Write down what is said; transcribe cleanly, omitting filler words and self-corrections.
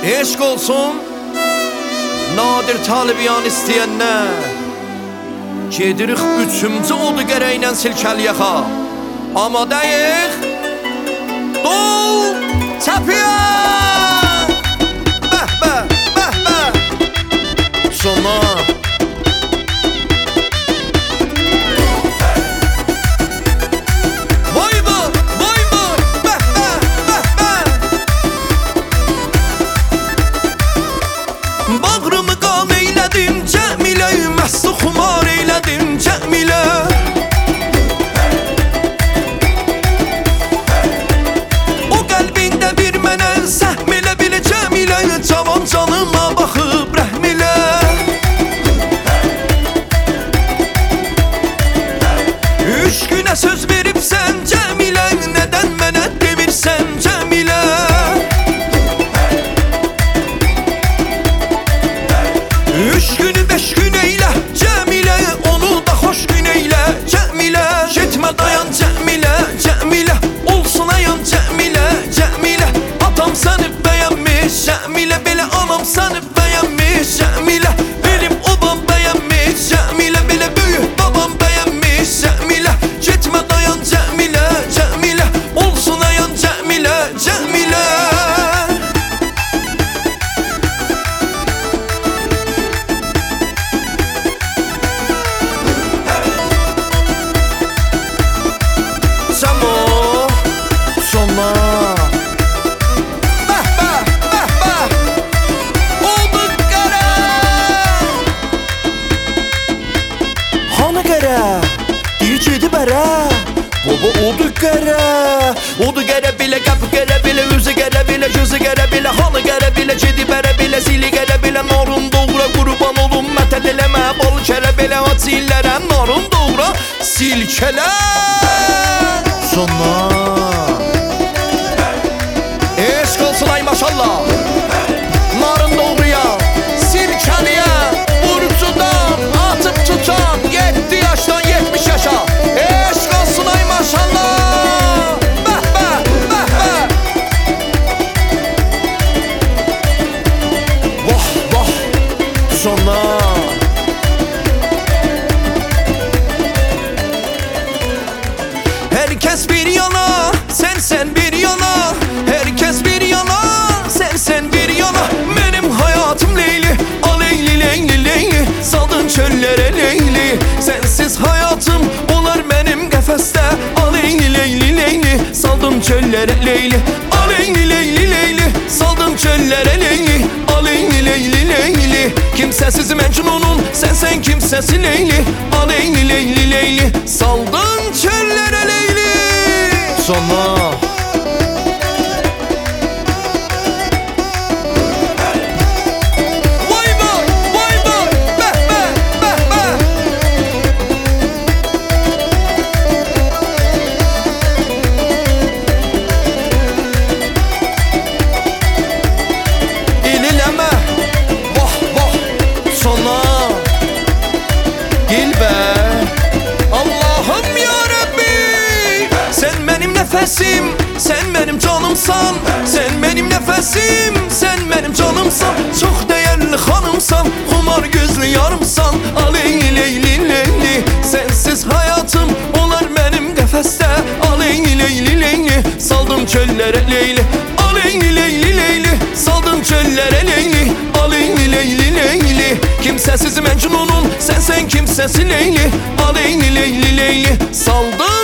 Eşq olsun nadir talibiyan istəyənlər. Gedirik üçümcü odu gərəklə silkəliyaxa. Amadayıq Dol çəpiyə. Bəh bəh bəh bəh. Sona bağrımı qam eylədim Cəmilə, məstu xumar eylədim Cəmilə. O qəlbində bir mənə səhm elə bilə Cəmilə, cavan canıma baxıb rəhm elə. Üç günə söz veribsən Cəmilə, nədən mənə demirsən Cəmilə. Üç günü beş gün eylə Cəmilə, onu da xoş gün eylə Cəmilə. Getmə dayan Cəmilə, Cəmilə, olsun ayan Cəmilə, Cəmilə. Atam səni bəyənmiş Cəmilə, belə anam səni bəyənmiş Cəmilə. Benim obam bəyənmiş Cəmilə, belə böyük babam bəyənmiş Cəmilə. Getmə dayan Cəmilə, Cəmilə, olsun ayan Cəmilə, Cəmilə. Baba odu qərə, odu qərə bilə, qapı qərə bilə, üzü qərə bilə, gözü qərə bilə, hanı qərə bilə, cedi bərə bilə, zili qərə bilə, narın doğra, qurban olun, mətəl eləmə, bol kərə bilə, aç illərə, narın doğra, silkələ. Sona eşq olsun ay maşallah. Narın doğruya, silkəliyə, burcudan atıp tutan 7 yaşdan 70 yaşa. Eşq olsun ay maşallah. Bəh bəh bəh bəh. Vah vah sona. Herkes bir yana, sen bir yana. Herkes bir yana, sen bir yana. Benim hayatım Leyli, a Leyli Leyli Leyli. Saldın çöllere Leyli, sensiz hayatım olar benim qəfəsdə. A Leyli Leyli Leyli, saldın çöllere Leyli. A Leyli Leyli Leyli, saldın çöllere Leyli. A Leyli Leyli Leyli, kimsəsiz Məcnunun, sen kimsəsi Leyli. A Leyli Leyli Leyli, saldın çöllere Leyli. Sona nefesim, sen benim canımsan. Sen benim nefesim, sen benim canımsan. Çok değerli hanımsan, xumar gözlü yarımsan. A Leyli Leyli Leyli, sensiz hayatım olar benim qəfəsdə. A Leyli Leyli Leyli, saldım çöllere Leyli. A Leyli Leyli Leyli, saldım çöllere Leyli. A Leyli Leyli Leyli, kimsəsiz Məcnunun, sen kimsəsi Leyli. A Leyli Leyli Leyli, saldım